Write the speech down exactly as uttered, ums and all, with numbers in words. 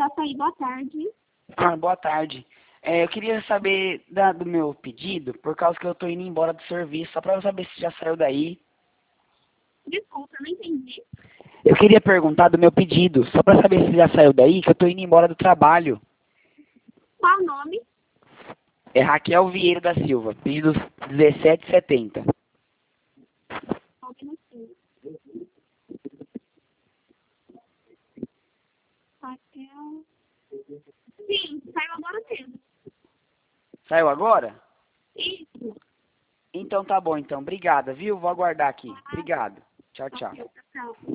já saí, boa tarde. Ah, boa tarde. É, eu queria saber da- do meu pedido, por causa que eu tô indo embora do serviço, só pra eu saber se já saiu daí. Desculpa, não entendi. Eu queria perguntar do meu pedido, só pra saber se já saiu daí, que eu tô indo embora do trabalho. Qual o nome? É Raquel Vieira da Silva, pedido dezessete setenta. Só um minutinho. Raquel. Sim, saiu agora mesmo. Saiu agora? Isso. Então tá bom, então. Obrigada, viu? Vou aguardar aqui. Obrigado. Tchau, tchau. Ok, tchau.